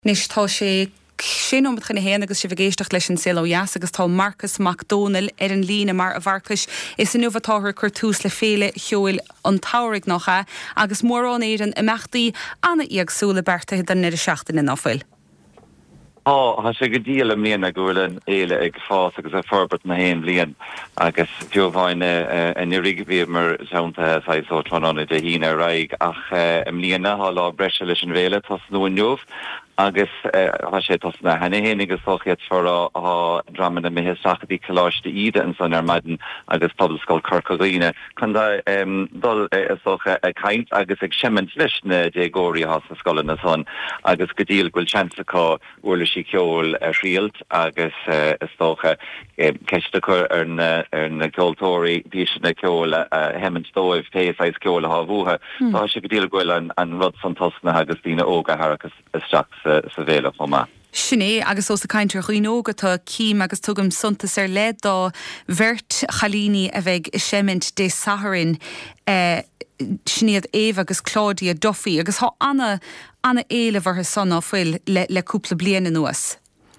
Nis tá sé sin om chuna héana agus si bhgéisteach leis an CLOS agus tá Marcus McDonnell an lína mar a bharcais is an nuhatáthir chuir tús le féle cheoil an táirigh nachcha agus mórrán éan imachtaí anna íagsúla bertathe den nidir seachtain in áfuil. Ha sé go díal am líana gohfuil éile ag fás agus a forbert na héin blian agus fiúmhaine an irigh mar seanta sáitánna de hína raig ach am líana há lá breise leis an bhéile tas nó an neomh agus sé tas na hena hénig agus sochiad for a draman na mithe sachadí coláiste ide an san maidin agus poblscoil Corcaghine chun dul socha a caint agus ag sement leis na dégóí has na scoile na son agus go díal gúil chanceá bhla sí ceol rialt agus is socha ceiste chur ar na ceoltóirí bhí na ceol hemment dóibh téáis ceol a bhuathe tá sé go díal gúil an rud san tosna agus tína óga agus isteach sa bhéile chomá. Sinné agus os a caiintear chuoinóga tá cím agus tugam suntas ar le dá bhirt chalíní a bheith sement dé Saharin sinnéad Éva agus Claudia Duffy agus há anna éile bhartha son áfuil le cúpla bliana nuas.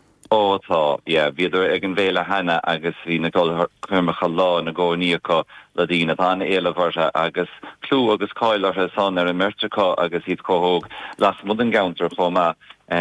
Tá, bhíidir ag an bhéile hena agus bhí na chuirmacha lá na gcóíocha le dtíine tána éile bhartha agus clú agus cáilartha san ar an mirteá agus iad cóthóg las mud an gauntar chomá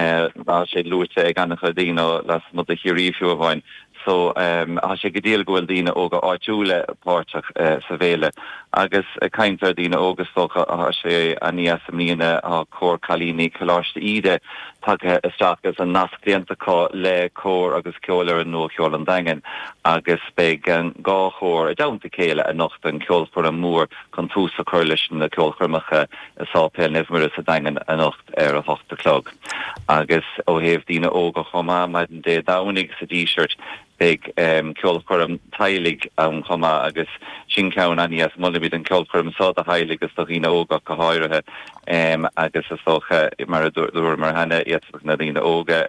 sé luúte ag annacha dtíine las mud a chirífiú a bhain. So sé go díal gohfuil díine óga áitiúla páirteach sa bhéile agus caiintear díine ógus socha sé a níos am líana a cór chalíní coláiste ide take isteachgus an nasclíontaá le cór agus ceolar an nó cheol an dagen agus beag an gáchóir a damta céile a nocht an ceolpur an mór chun tús a chuir leis na ceolchurmacha sápéil nefmara sa dagen a nocht ar a 8 o'clock. Agus ó héobh díine óga chomá maid an dé dánig sa t-shirt ag ceolchum tailig an chomá agus sin ceann anías mullimid an ceolchum sád a heilig agus do hína óga go háirithe agus is socha mar dúir mar hena iadfach na dtíine óga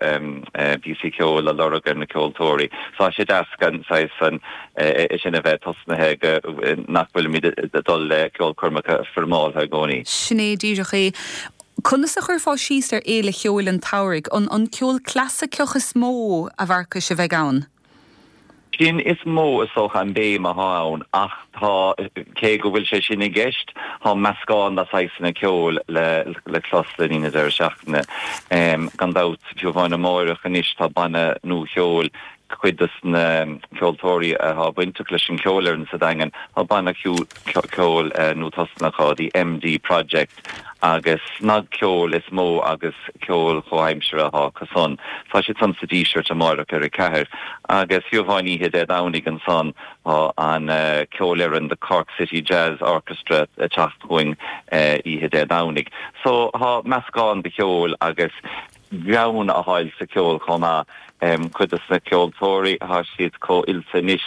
PC ceol a lorgan na ceoltóirí. Tá sé deascan san sin a bheith tosnathe nachfuil mí dul le ceolchurmacha formálthe gcónaí. Sinné díireach Cunas a chuir fá síos ar éile cheoil an táirigh an ceol clasa ceochas mó a bharcais a bheith ann. Sin is mó is socha an béim a hán ach tá cé go bhfuil sé sin i gceist tá meascáin na saisna ceol le chlosla ar seachna gan dat fiúmhaine móireach anis tá banna nó cheol chuidas na ceoltóirí a buinte leis an ceolar an sa dagen tá banna ceol nó tosnaá the MD project agus snag ceol is mó agus ceol choheimsere a cason. Tá sé san sa t-shirt a marach ar a ceir agus fiúmhaine hé dánig an son an ceolir an the Cork City Jazz Orchestra a teachtaing hé dánig. So há meascáin de ceol agus bheann a háil sa ceol chomá chuidas na ceoltóirí há siad có ilsa níos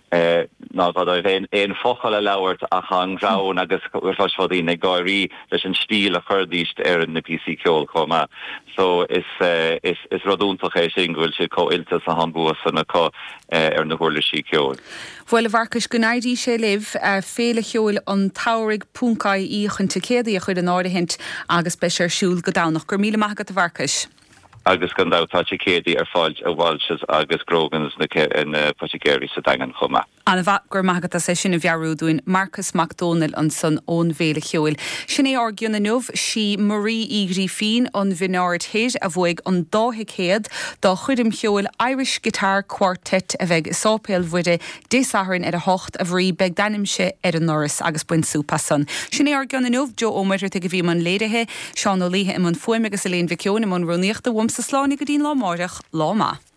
ná gad a bhéin éon fochail a labhairt a chan grán agus fáí na gáirí leis an stíl a chuirdíist ar na PC ceol chomá. So is radúntaach é sin gohfuil si có ilta sa hambúas sanna có ar na thuirlaisí ceol. Bhfuil a bharcais go naidí sé libh féle cheoil an táirigh púncaí chunta céadaí a chuid an áirithint agus be sé siúil go dánach gur míle maigad a bharcais. Agus gan dátá céadaí ar fáilt a bhilses agus grógans na Pachigéirí sa dagan chomá. An bha gur maigad a sé sin a bhearúdúin Marcus McDonnell an san ón bhéle cheoil. Sin é orgiún na nuamh si Marie Igri Fín an bhínáir héad a bhuaig an 2 dá chuidim cheoil Irish Guitar Quartet a bheith sápéil bhuide dé Saharin ar a 8 a bhrí beag danimse ar an noras agus buin súpa san. Sin é orgiún na nuamh Jo Ómeidir te go bhí man léirithe Seán ó Líthe im an fuim agus a léon bhiciún im an roníocht a sa sláinnig go dtín lá máireach lá má.